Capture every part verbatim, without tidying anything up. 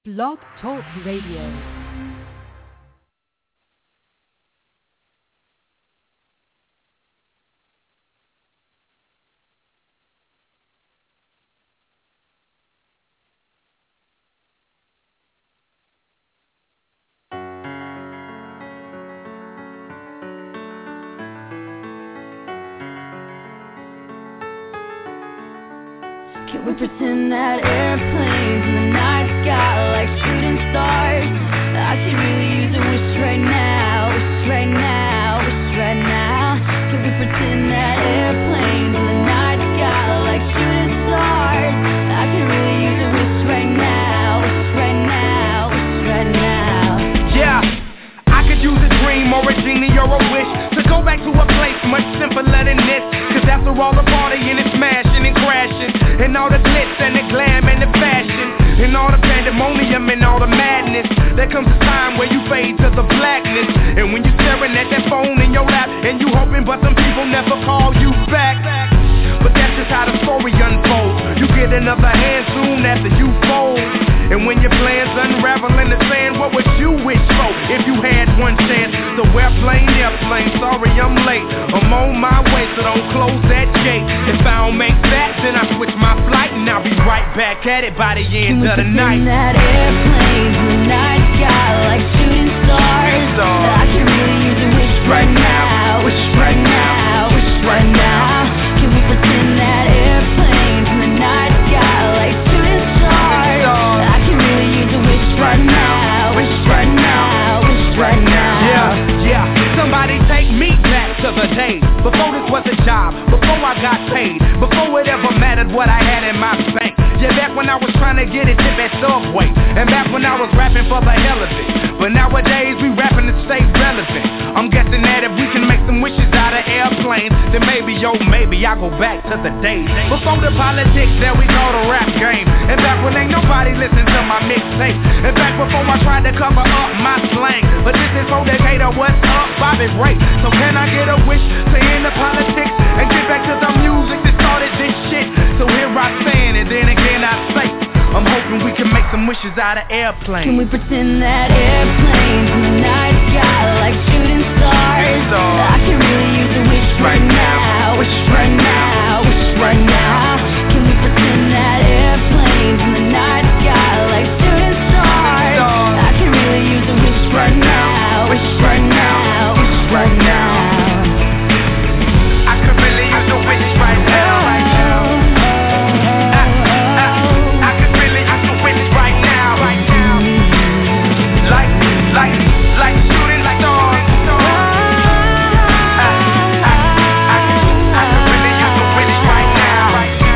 Blog Talk Radio. Can we pretend that airplanes in the night sky like shooting stars? I could really use a wish right now, wish right now, wish right now. Can we pretend that airplanes in the night sky like shooting stars? I could really use a wish right now, wish right now, wish right now. Yeah, I could use a dream or a genie or a wish to go back to a place much simpler than this. Cause after all the partying and smashing and crashing, and all the glitz and the glam and the fashion, and all the pandemonium and all the madness, there comes a time where you fade to the blackness. And when you're staring at that phone in your lap, and you hoping but some people never call you back. But that's just how the story unfolds. You get another hand soon after you fold. And when your plans unravel in the sand, what would you wish for if you had one chance? So airplane, airplane, sorry I'm late. I'm on my way, so don't close that gate. If I don't make that, then I switch my flight, and I'll be right back at it by the end of the night. That airplanes in the night sky like shooting stars. I can really use a wish right now, wish right now, wish right now. Can we pretend that airplanes in the night sky like shooting stars? I can really use a wish right now, wish right now, wish right now. Yeah, yeah. Somebody take me back to the day before this was a job, before I got paid, before it ever mattered what I had in my bank. Yeah, back when I was trying to get a tip at Subway, and back when I was rapping for the hell of it. But nowadays we rapping to stay relevant. I'm guessing that if we can make some wishes out of airplanes, then maybe, yo, maybe I'll go back to the days before the politics that we call the rap game. And back when ain't nobody listen to my mixtape. And back before I tried to cover up my slang. But this is for Decatur, what's up, Bobby Ray. So can I get a wish to end the politics and get back to the music that started this shit? So here I stand, and then again I say, I'm hoping we can make some wishes out of airplanes. Can we pretend that airplanes in the night sky like shooting stars? I can really use a wish right now, wish right now, wish right now. Can we pretend that airplanes in the night sky like shooting stars? I can really use a wish right now, wish right now, wish right now. I could really use a wish right now, right now. Like, like shooting stars. I, I, I, I can, I can really use a wish right now.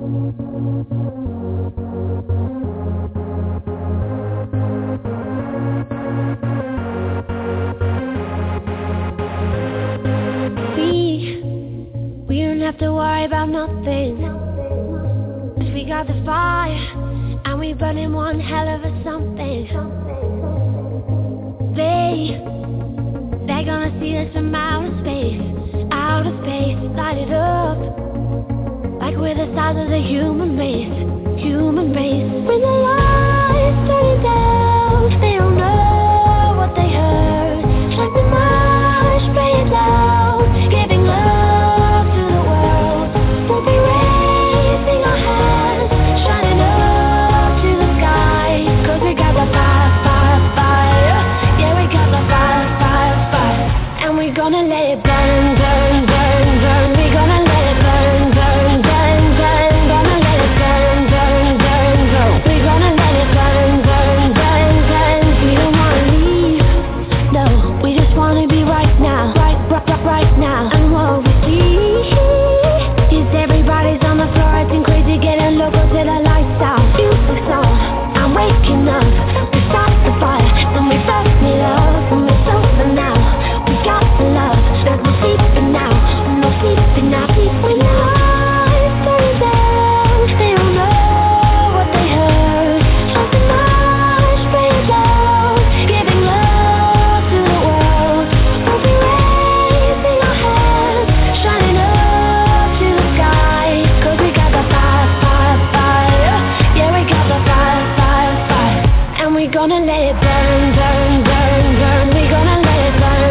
Have to worry about nothing, 'cause we got the fire and we burning one hell of a something. They, they're gonna see us from outer space, outer space, light it up like we're the size of the human race, human race. When the lights turn down, they don't know what they heard. Like the march, spray it down, giving love. Gonna let it burn, burn, burn, burn. We gonna let it burn, burn, burn, burn. Gonna let it burn, burn, burn, burn. We gonna let it burn, burn, burn, burn. We don't wanna leave, no. We just wanna be right now, right, right, right now. And what we see is everybody's on the floor acting crazy, getting local till the lights out. Music's on, I'm waking up. We start the fire, and we felt me love, and we're sober now. We got the love, there's no sleeping now, no sleeping now. When the lights turn down, they don't know what they heard. Like the march, spray it down, giving love to the world. We'll be raising our hands, shining up to the sky. 'Cause we got the fire, fire, fire. Yeah, we got the fire, fire, fire. And we gonna let it burn, burn, burn, burn. We gonna let it burn.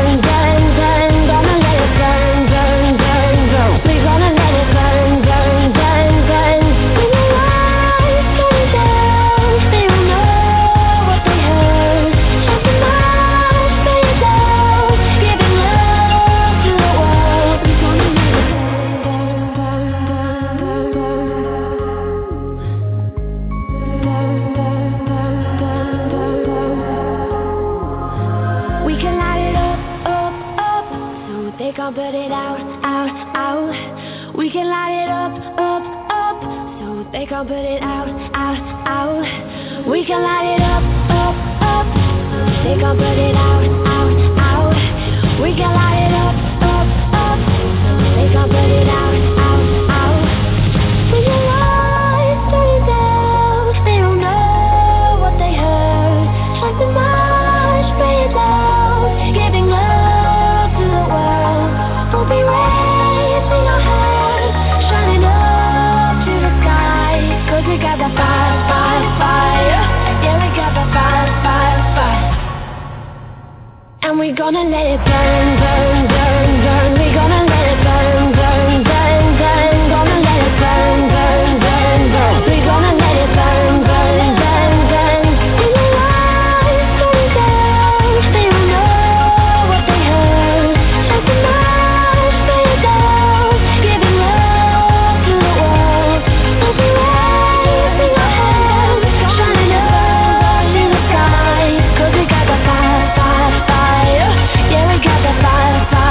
Put it out, out, out. We can light it up, up, up. So they can put it out, out, out. We can light it up, up, up. So they can put it out, out, out. We can light it up, up, up. So they can put it out, out, out. When the lights turn down, they don't know what they heard. Like the march, spray it down, giving love to the world. We'll be raising our hands, shining up to the sky. 'Cause we got the fire, fire, fire. Yeah, we got the fire, fire, fire. And we gonna let it burn, burn, burn, burn. We gonna let it burn, burn, burn, burn. Gonna let it burn, burn, burn, burn. We gonna let it burn, burn, burn, burn. In the lights turn down, they don't know what they heard. Like the march, spray it down, giving love to the world. We'll be raising our hands, shining up to the sky. 'Cause we got the fire, fire, fire. Yeah, we got the fire, fire.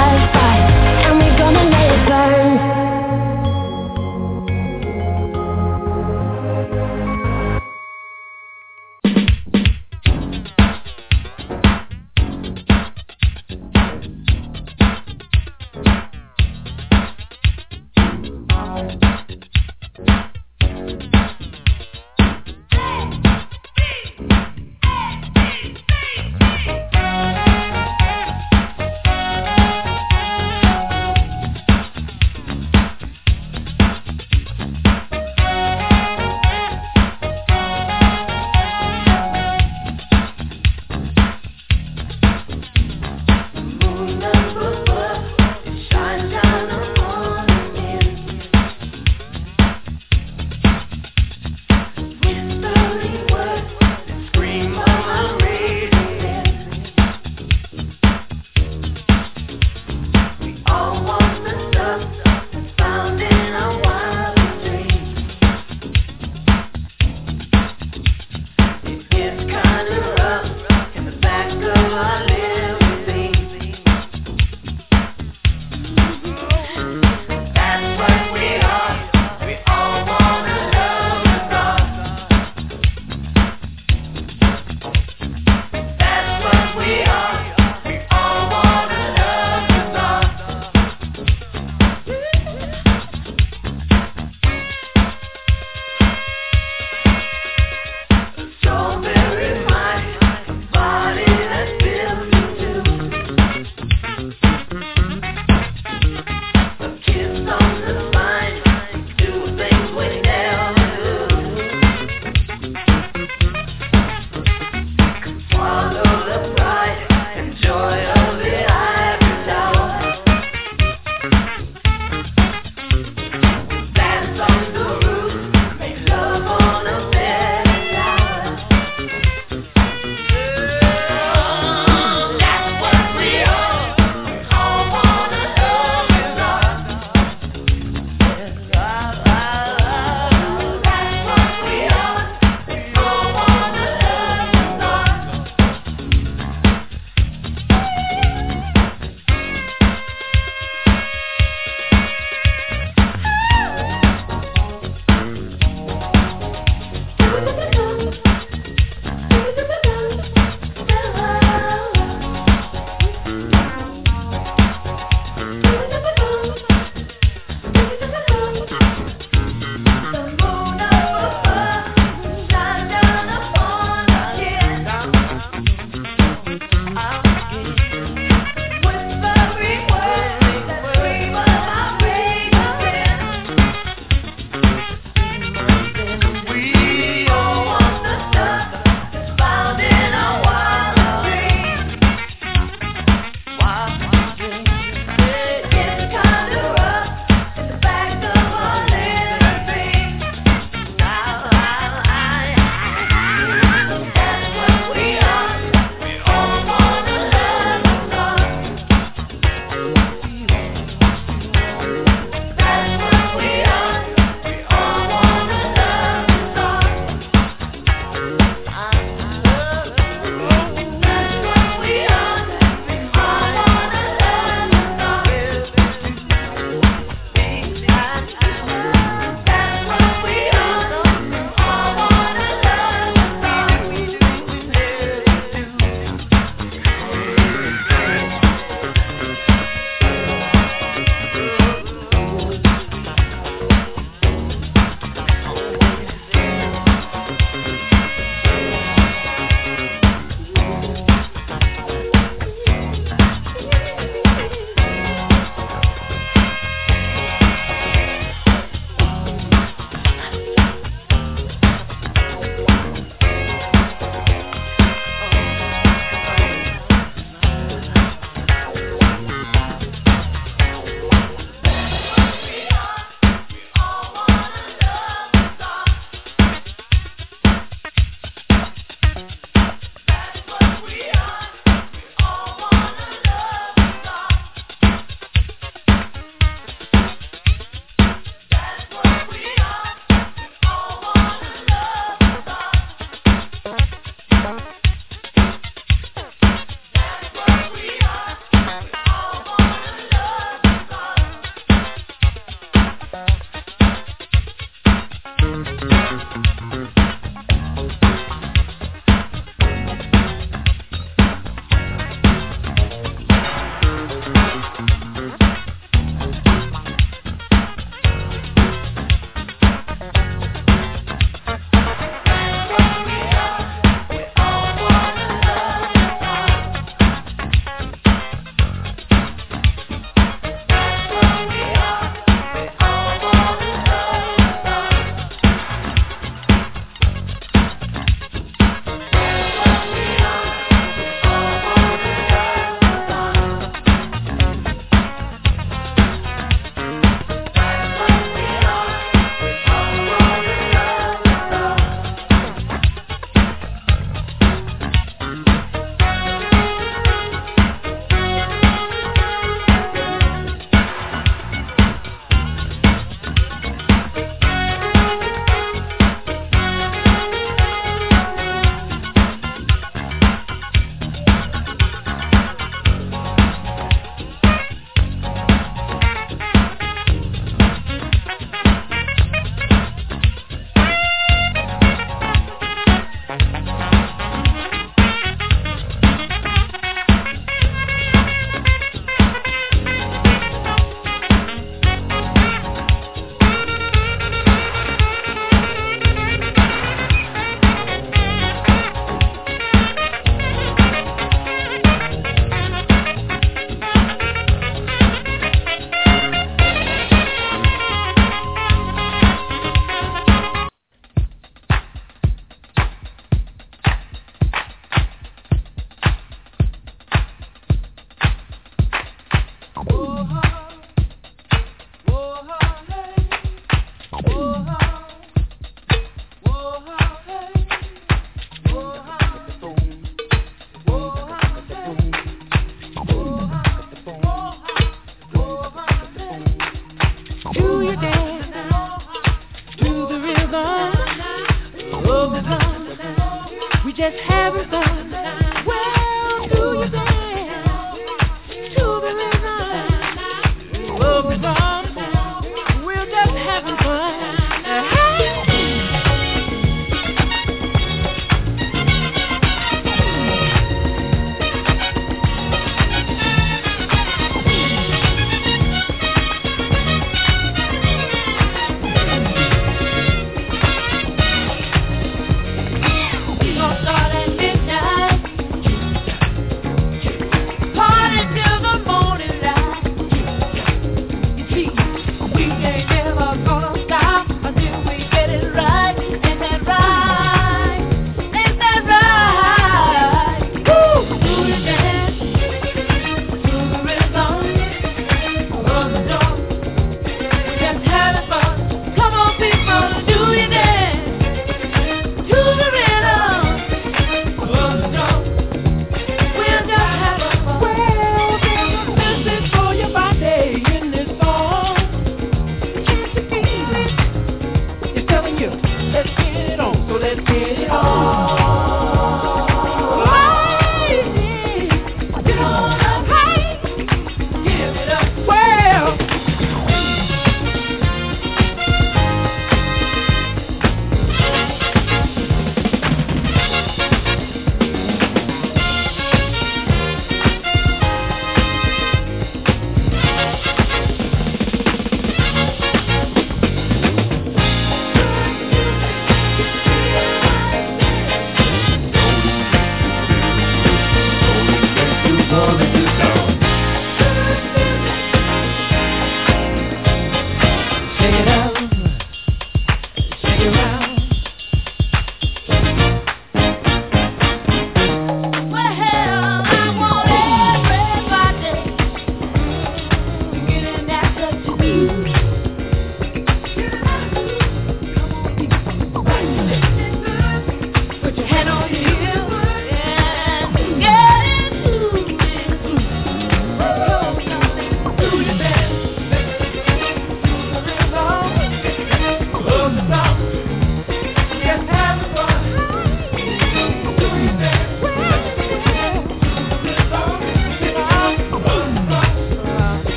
get it on. So let's get it on.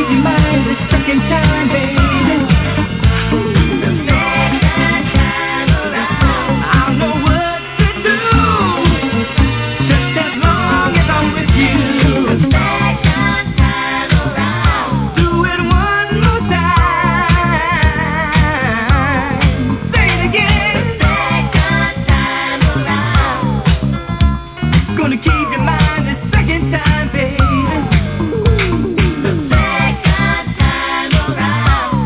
keep your mind the second time, baby. The second time around, I'll know what to do, just as long as I'm with you. The second time around, do it one more time. Say it again. The second time around, gonna keep your mind the second time, baby. The second time around.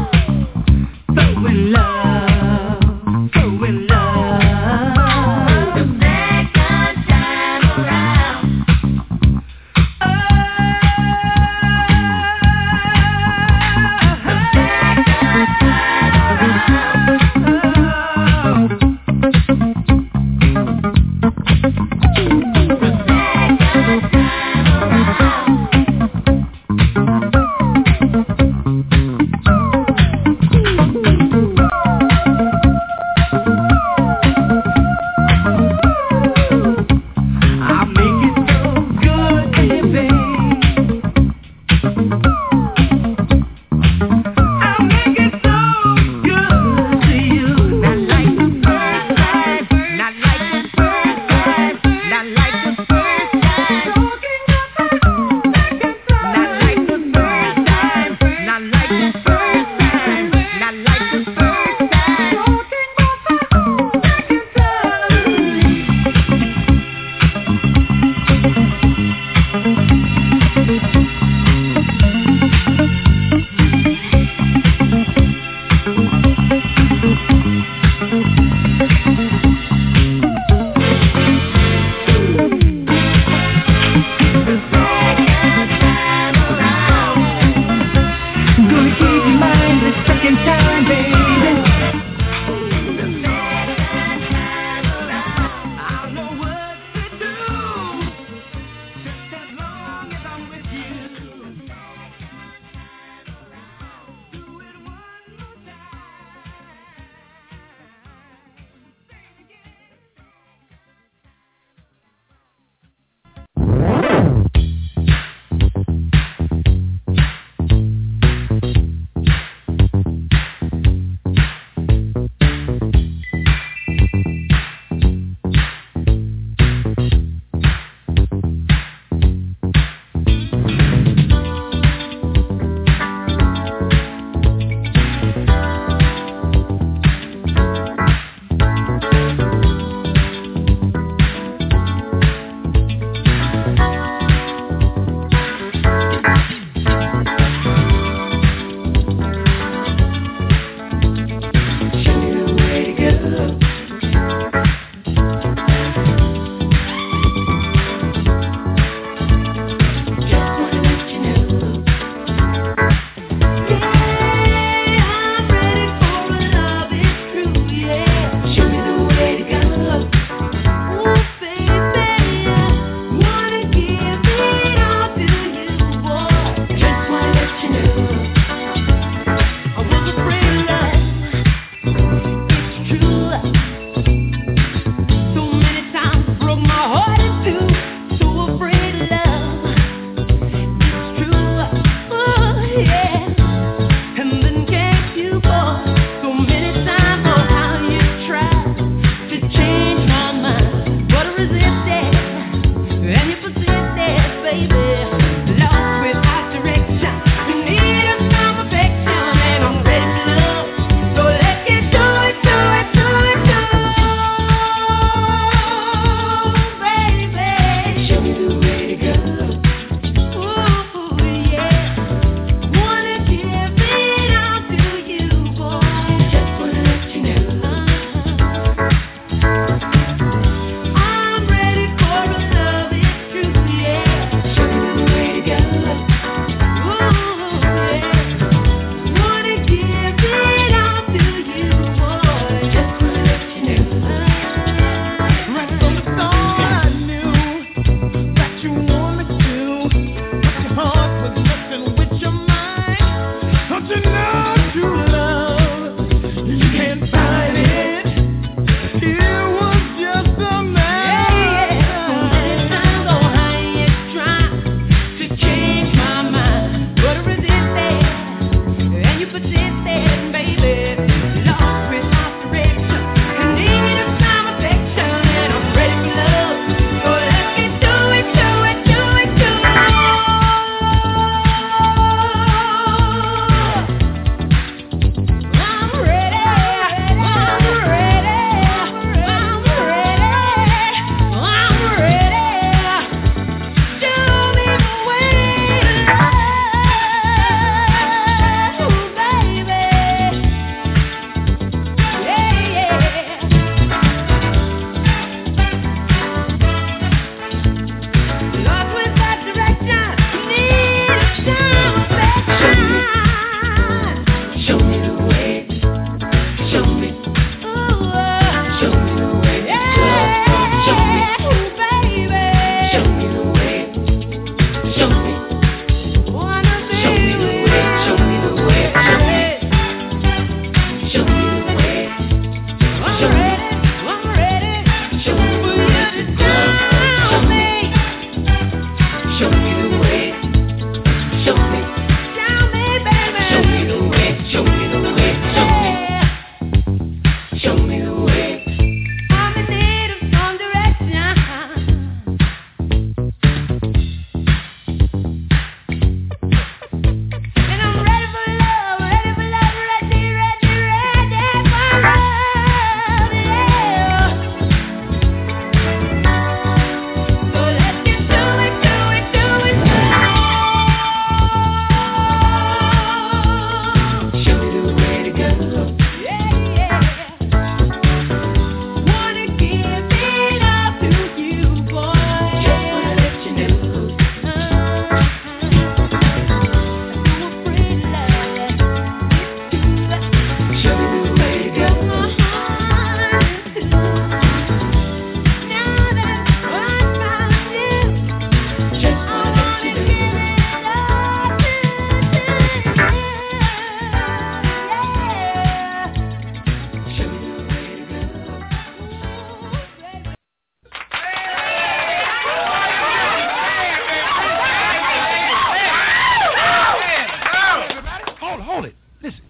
hold it. Listen.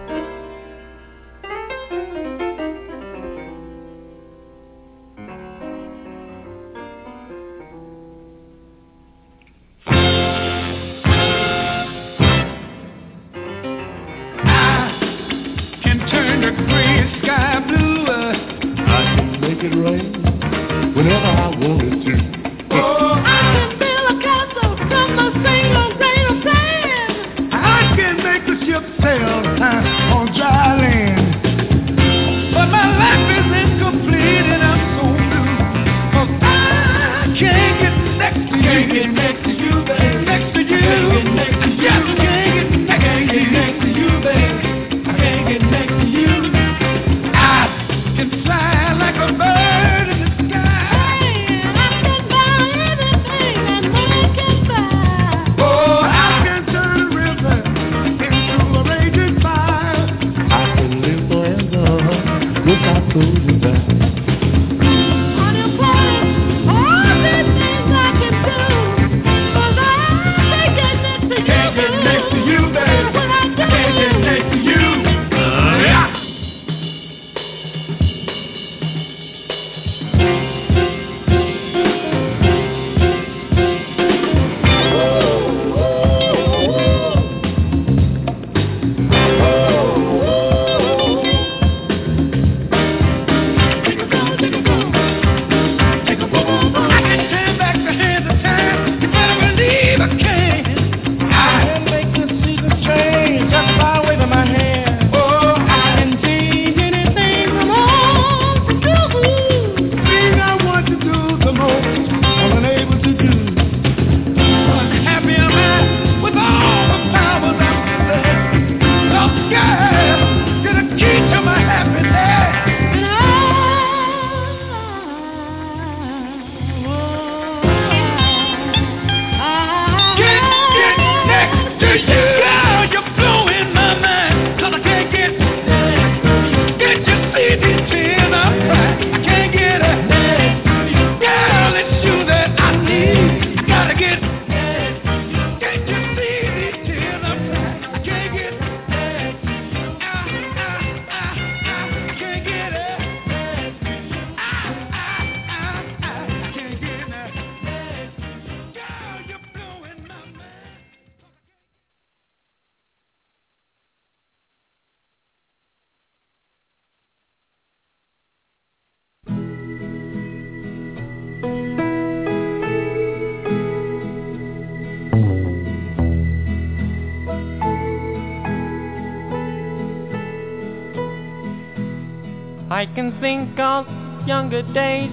Whenever I wanted to. Oh, I can build a castle from a single grain of sand. I can make the ship sail uh, on dry land. But my life is incomplete and I'm so blue. 'Cause I can't get next to you. Can't get next to you, baby. Next to you. Can't get next to you. Yes, can't get next, can't get next to you, baby. I can't get next to you. I can fly like a bird in the sky. I can think of younger days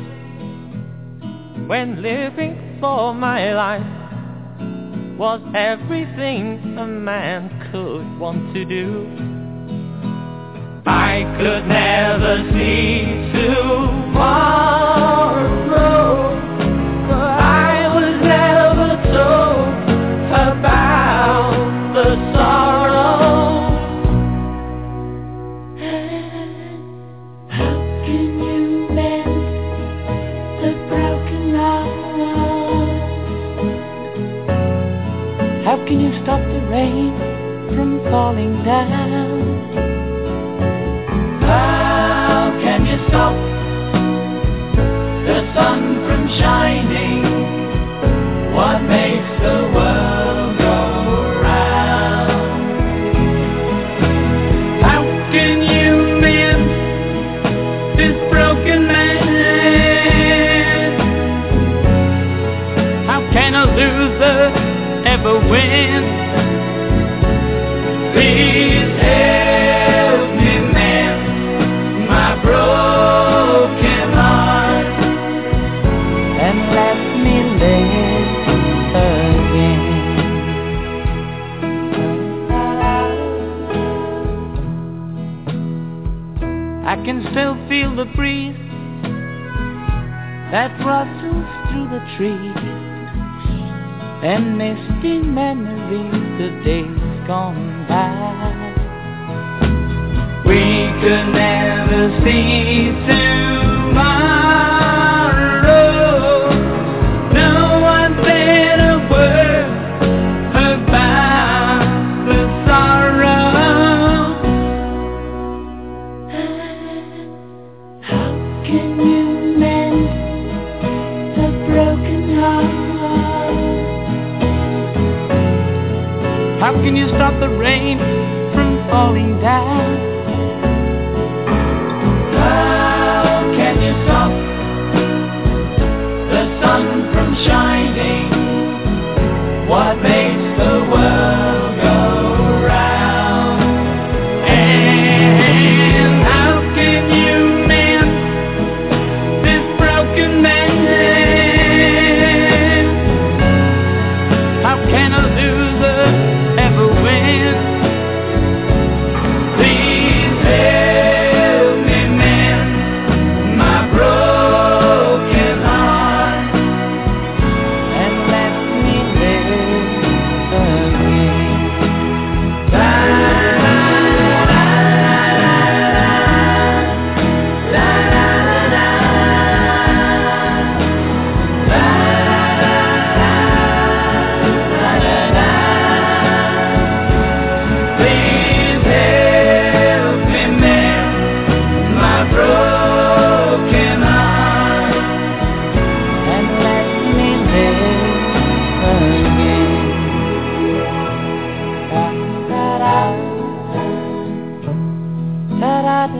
when living for my life was everything a man could want to do. I could never see tomorrow, but I was never told about the sorrow. How can you stop the rain from falling down? How can you stop the sun from shining? What makes the world go round? How can you mend this broken man? How can a loser ever win? Please help me mend my broken heart and let me live again. I can still feel the breeze that rustles through the trees and misty memories of days gone by. We could never see tomorrow. No one said a word about the sorrow. falling down. How can you stop the sun from shining? What makes the world go round? And how can you mend this broken man? How can a loser ever win? Please help me mend my broken heart and let me live again. La, la, la, la, la, Please help me mend my broken heart and let me live again. Da da da da da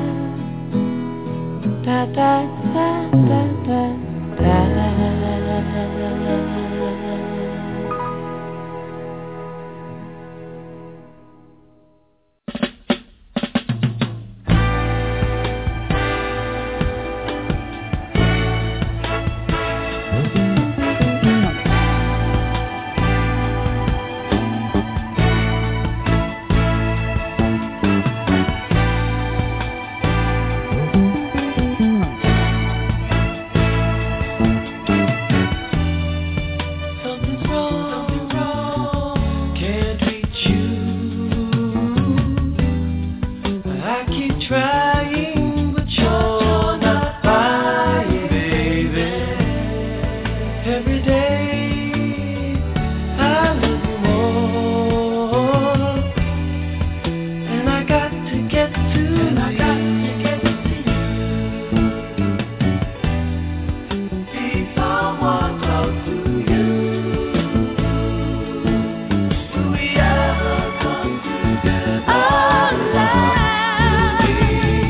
da da da da da da da. Something's wrong, can't reach you. I keep trying, but you're not buying, baby. Every day I love you more, and I got to get to and I got to get to you. Need someone close to you. Will we ever come together? Oh, love.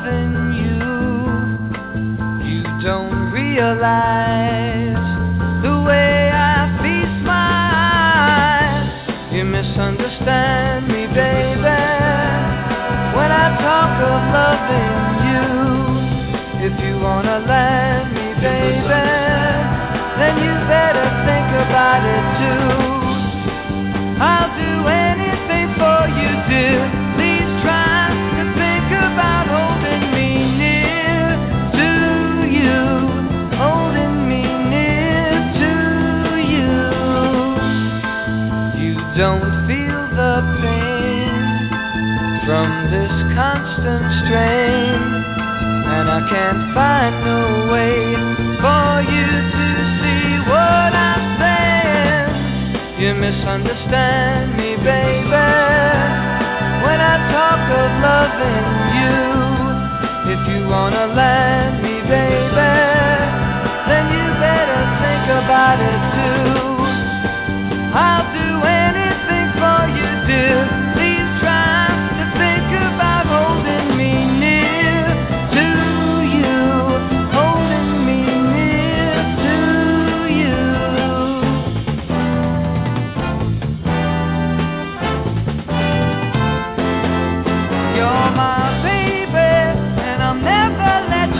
loving you. You don't realize the way I feast my eyes. You misunderstand me, baby, when I talk of loving you. If you wanna let me, baby, then you better think about it too. I'll do anything for you, dear. Please try to think about holding me near to you, holding me near to you. You don't feel the pain from this constant strain, and I can't find no way for you to see what I'm saying. You misunderstand me, baby, when I talk of loving you. If you wanna let me, baby, then you better think about it too. I'll do anything for you, dear. Please try to think about holding me near to you, holding me near to you. You're my baby, and I'll never let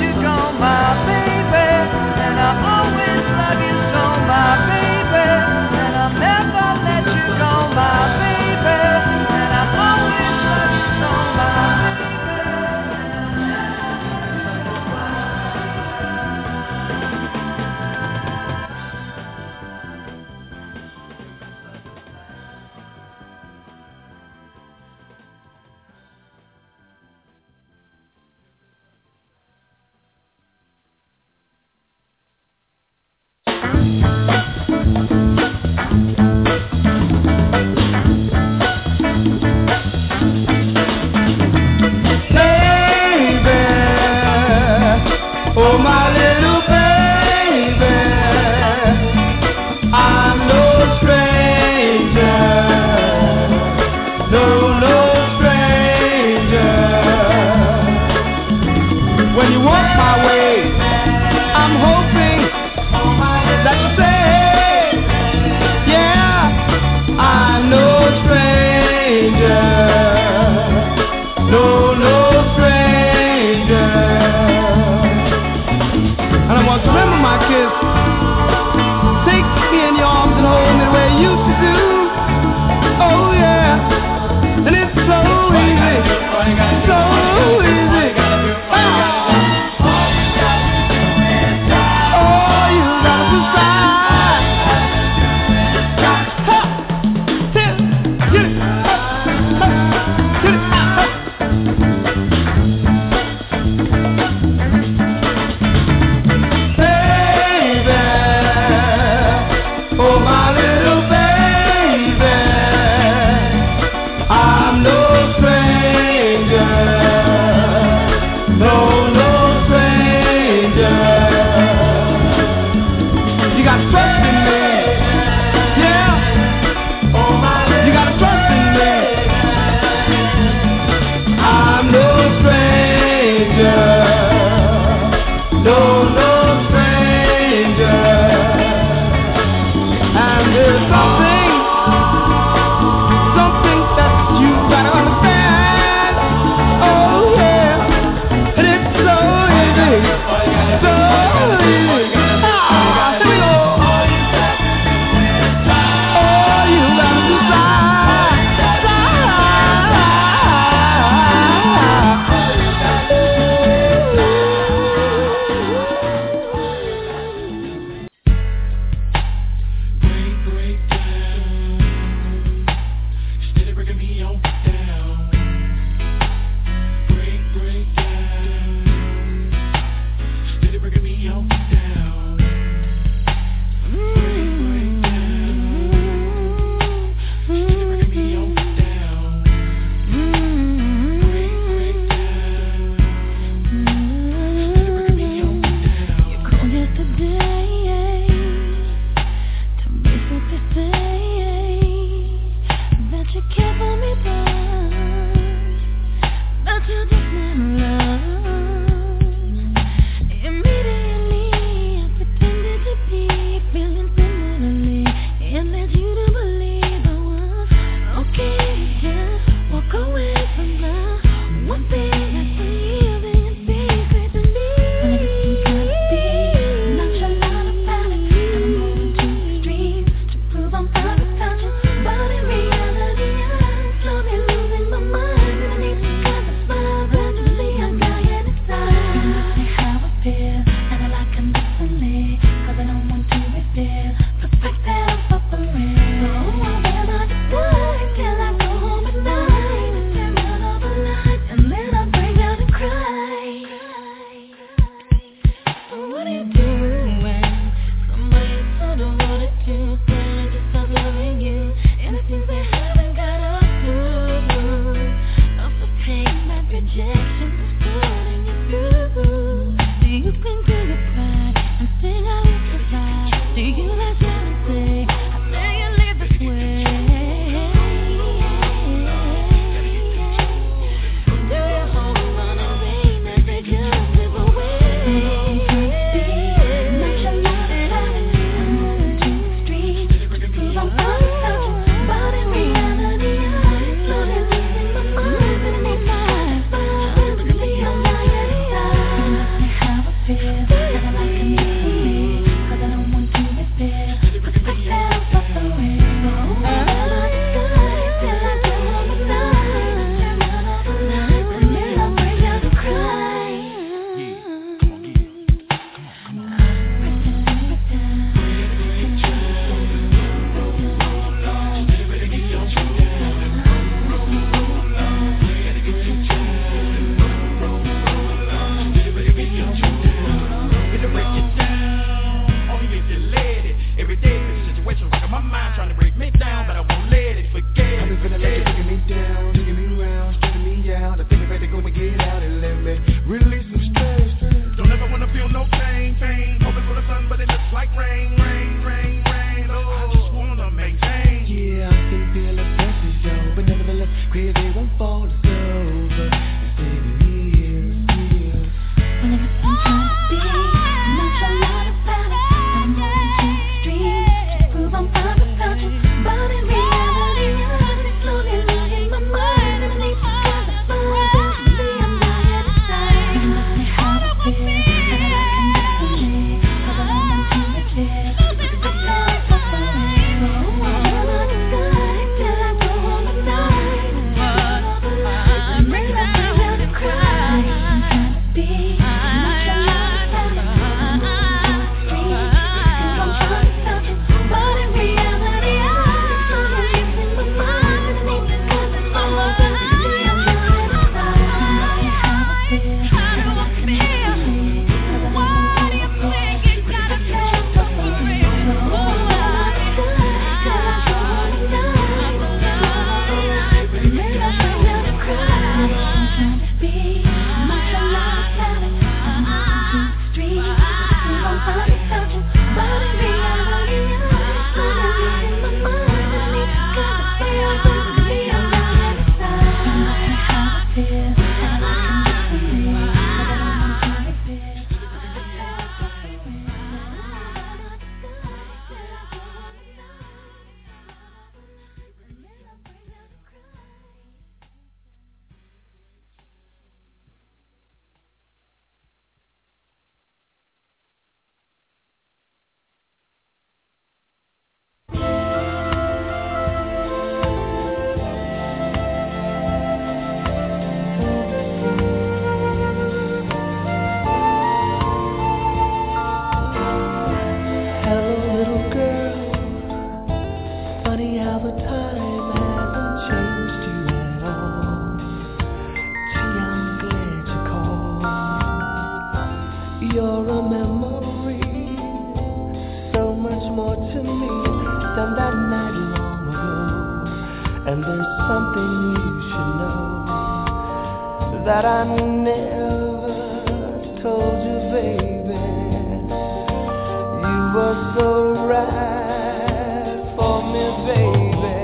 that I never told you, baby. You were so right for me, baby.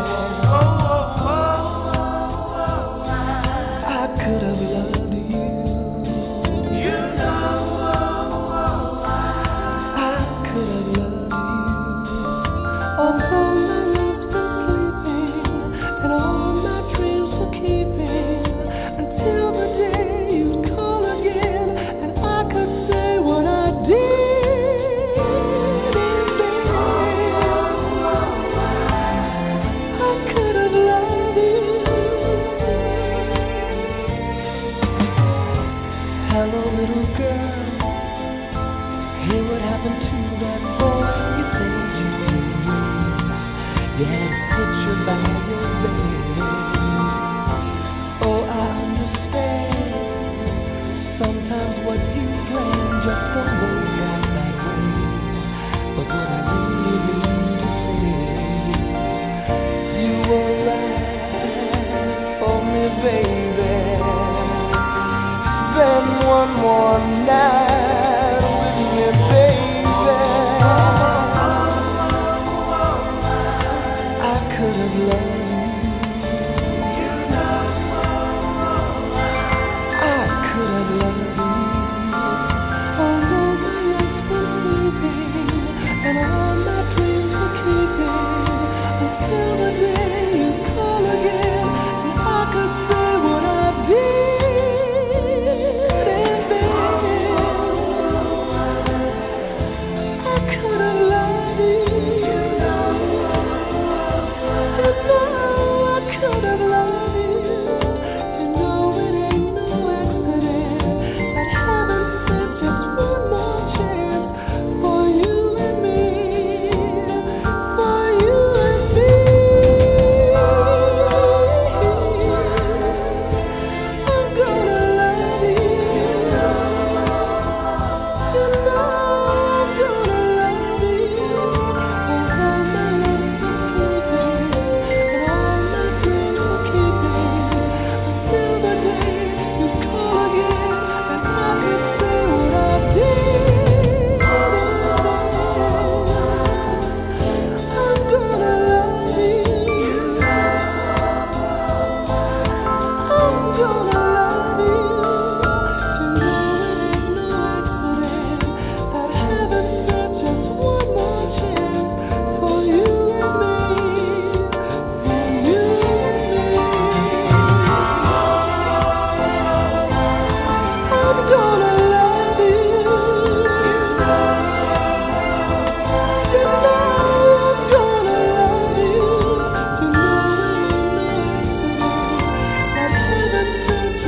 I could have loved you. You know I could have loved you. Although my lips are sleeping and all my dreams are keeping until the day you call again and I could say what I did. I could have loved you. Hello, little girl. Hear what happened to that boy you said you knew. You had a picture by your bed. Oh, I understand. Sometimes what you plan just don't work out that way. But what I really mean to say, you were right for me, baby. Spend one more night with me, baby. I could have loved you. I could have loved you. Although my lips were sleeping and all my dreams were keeping until the day you call again and I could say what I did. And baby, I could have loved you. You know I could have loved you. You know it ain't no accident that heaven sent just one more chance for you and me, for you and me. I'm gonna love you. You know I'm gonna love you. Although my lips are sleeping and all my dreams are keeping until the day you call again and I can say what I did. I'm gonna love you. I'm gonna love you. You know it ain't no accident that heaven sent just one more chance for you and me, for you and me. I'm gonna love you. You know I'm gonna love you. You know it ain't no accident that heaven sent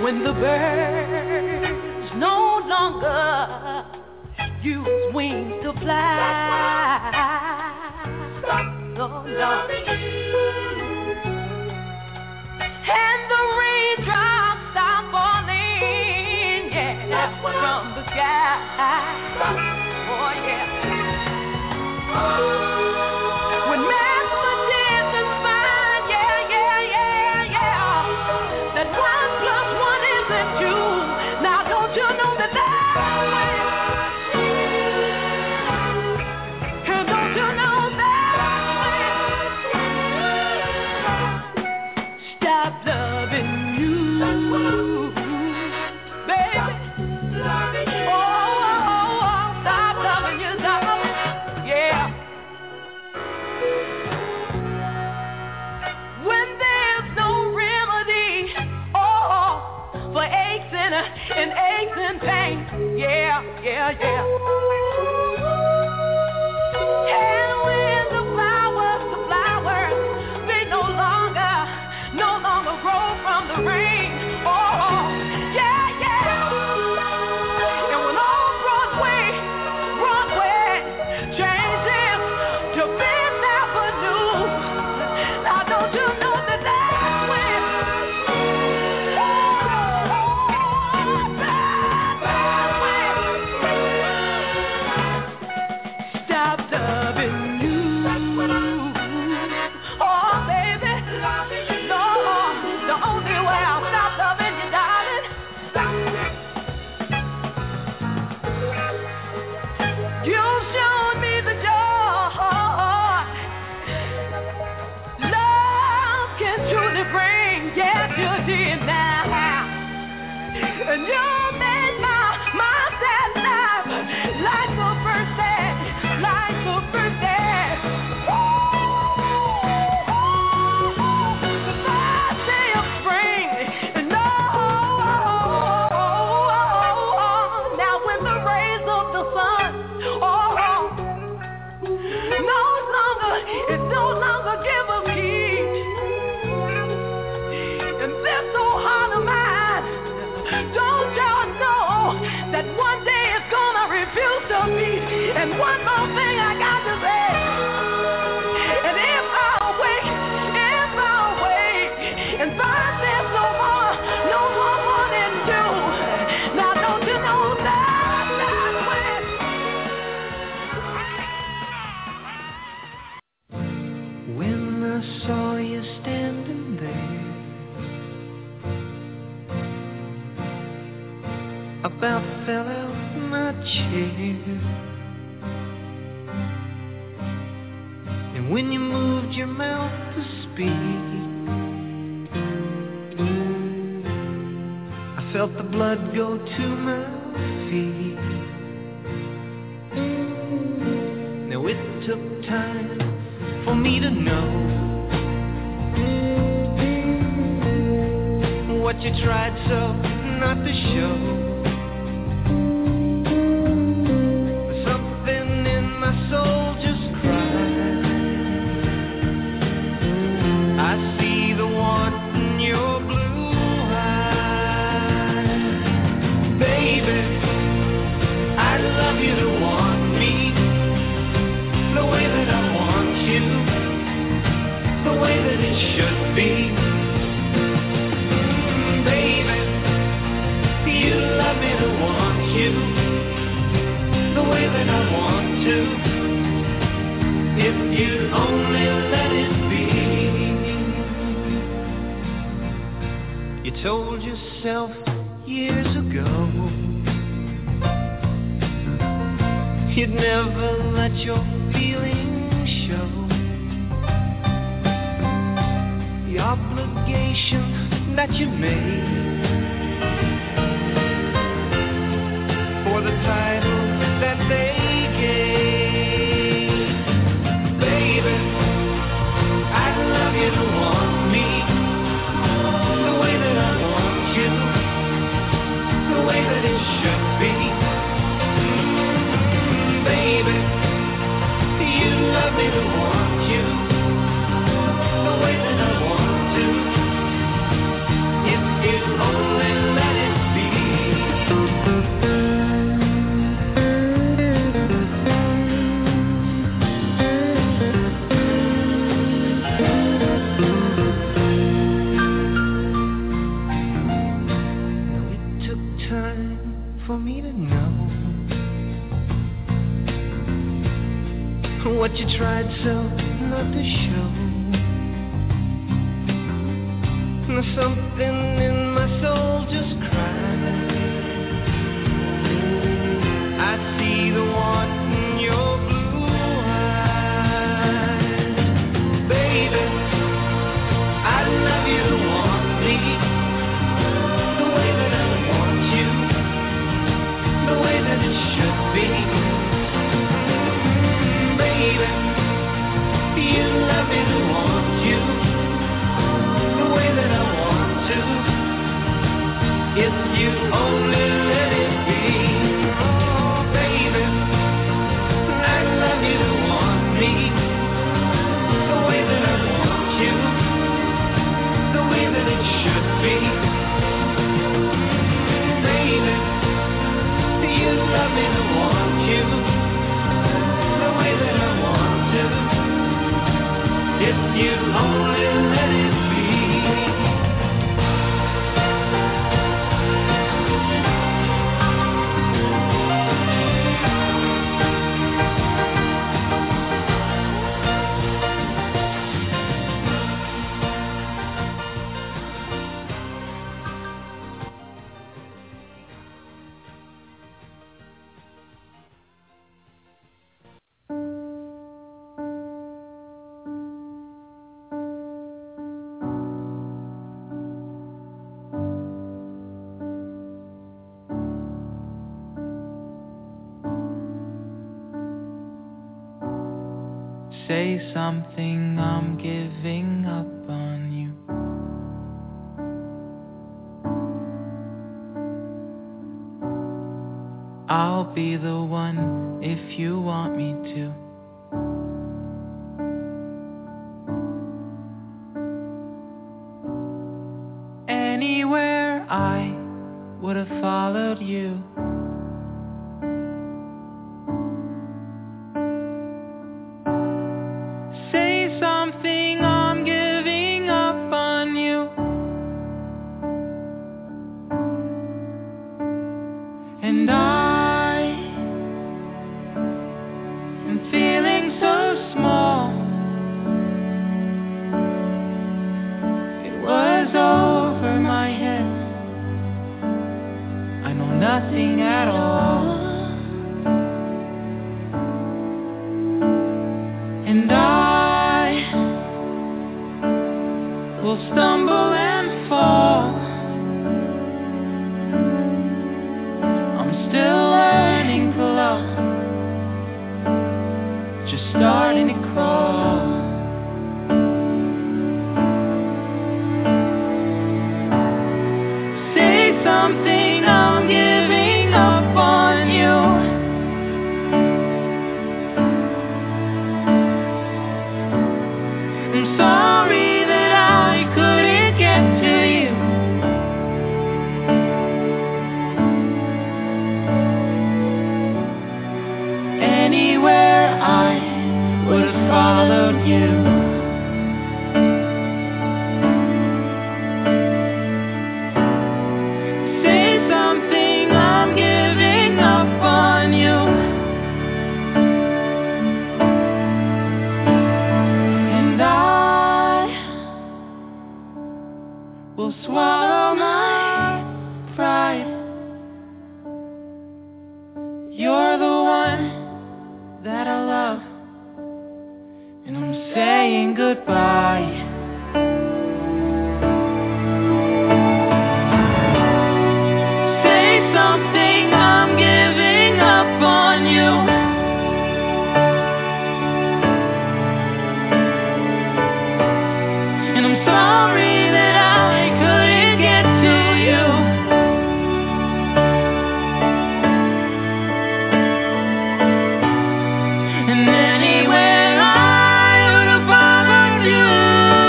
when the birds no longer use wings to fly. Oh, no. And the raindrops stop falling, yeah, from the sky. Oh, yeah. When mathematicians find, yeah, yeah, yeah, yeah, that one plus one isn't two. Now don't you know that that's way? And don't you know that way? Stop loving you, baby. Oh, oh, oh, stop loving you, darling. Yeah. When there's no remedy, oh, for aches and, uh, and aches and pain, yeah, yeah, yeah. And when the flowers, the flowers, they no longer, no longer grow from the rain, oh, yeah, yeah. And when all Broadway, Broadway changes to Fifth Avenue, now don't you know that that's when stop loving you. Oh, baby, no, the only way I'll stop loving you, darling. You showed me the joy love can truly bring. Yes, you did now. And you made my, my sad life like a birthday, like a birthday. The first day of spring, and oh, now when the rays of the sun, oh, no longer, it no longer give us heat. And this old heart of mine, don't y'all know that one day it's gonna refuse to beat? And one more thing I got to say, and if I wait, if I wait, and find there's no more, no more wanting to, now don't you know that, that way? When I saw you standing there, I about fell out my chair. And when you moved your mouth to speak, I felt the blood go to my feet. Now it took time for me to know what you tried so not to show. Something in my soul just cried. I see the want in your blue eyes. Baby, I'd love you to want me the way that I want you, the way that it should be. Baby, you love me to want you the way that I want to, if you only let it be. You told yourself years ago you'd never let your feelings show. The obligation that you made for the title that they gave. Baby, I'd love you to want me the way that I want you, the way that it should be. Baby, you love me to want you the way that I want to, if you only what you tried so not to show. Something in my soul just cried. I see the want in your blue eyes. Baby, I love you to want me the way that I want you, the way that it should be. Baby, you love me to want you the way that I want to, if you only let it be. Oh, baby, I love you to want me the way that I want you, the way that it should be. Baby, you love me to want you the way that I want to, if you only let it be. Say something, I'm giving up on you. I'll be the one if you want me to. Anywhere I would have followed you. Nothing at all, and I will stumble and fall. I'm still learning to love, just starting to crawl. Say something, I'm giving up on you. I'm sorry that I couldn't get to you. Anywhere I would have followed you. Swallow my pride. You're the one that I love, and I'm saying goodbye. Say something, I'm giving up on you. And I'm sorry that I anywhere I would have followed you.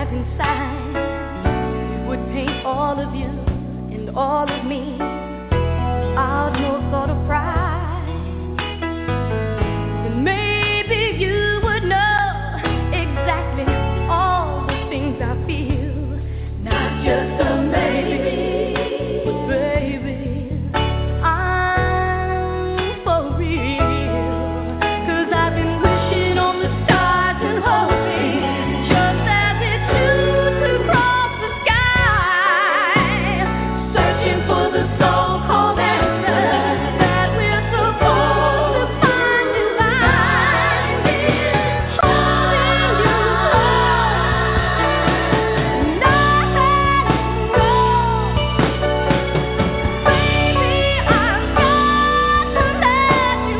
have inside would paint all of you and all of me out no sort of pride. Then maybe you would know exactly all the things I feel. Not just a maybe, but baby, I'm for real. 'Cause I've been wishing on the stars and hoping, just as it's due to cross the sky, searching for the so-called answer that we're supposed to find divine. Holding you close, not letting go. Baby, I've got to let you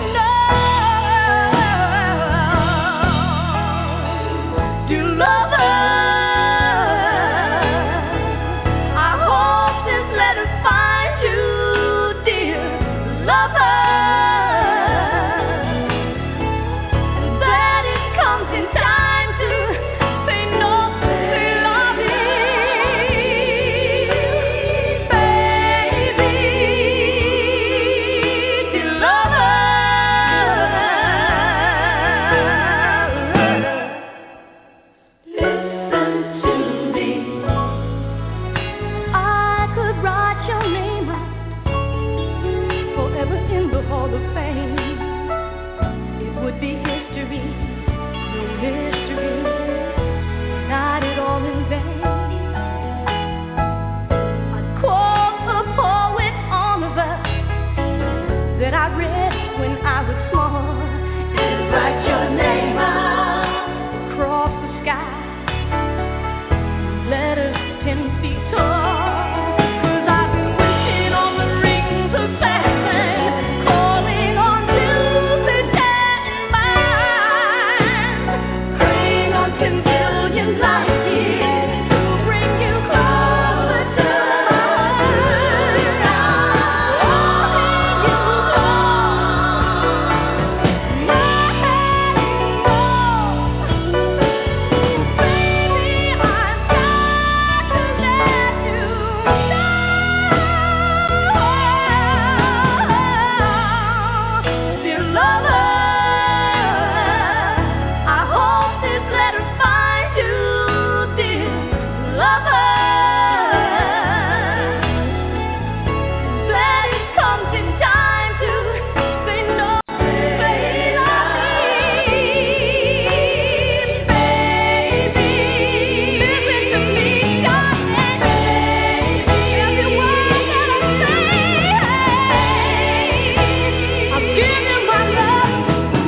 know. Dear lover, I hope this letter finds you, dear lover, and that it comes in time to say no, say love me, baby, dear lover. Listen to me. I could write your name out forever in the Hall of Fame. It would be history, no mystery, not at all in vain. I'd quote a poet Oliver that I read when I was small. And write your name out across the sky, letters ten feet tall. 'Cause I've been wishing on the rings of Saturn, calling on Jupiter and Mars, praying on ten billion light years to bring you closer to my heart. Holding you close, not letting go. Baby, I've got to let you know. Dear lover, I hope this letter finds you, dear lover, that it comes in time to say no, say love me, baby. Listen to me, darling, every word that I say. I'll give you my love,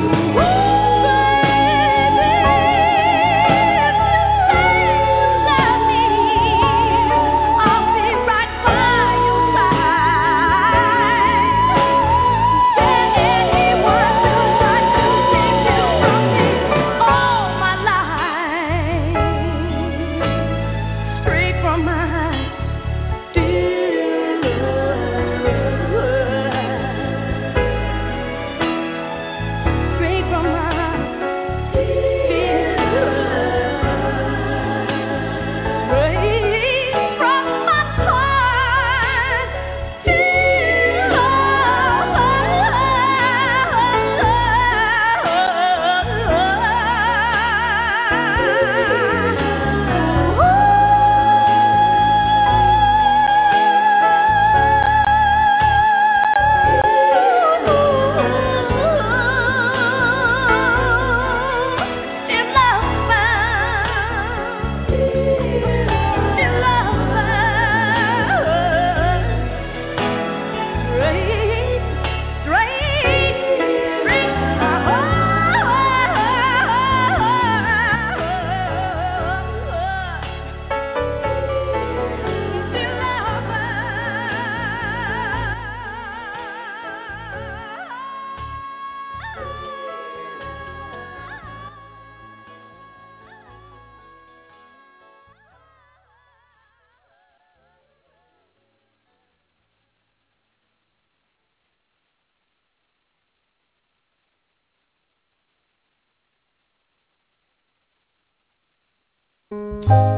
baby. If you say you love me, I'll be right by your side. Say any word to try to take you from me all my life, straight from my heart, dear love, straight from my heart, dear love, straight from my heart, dear Thank you.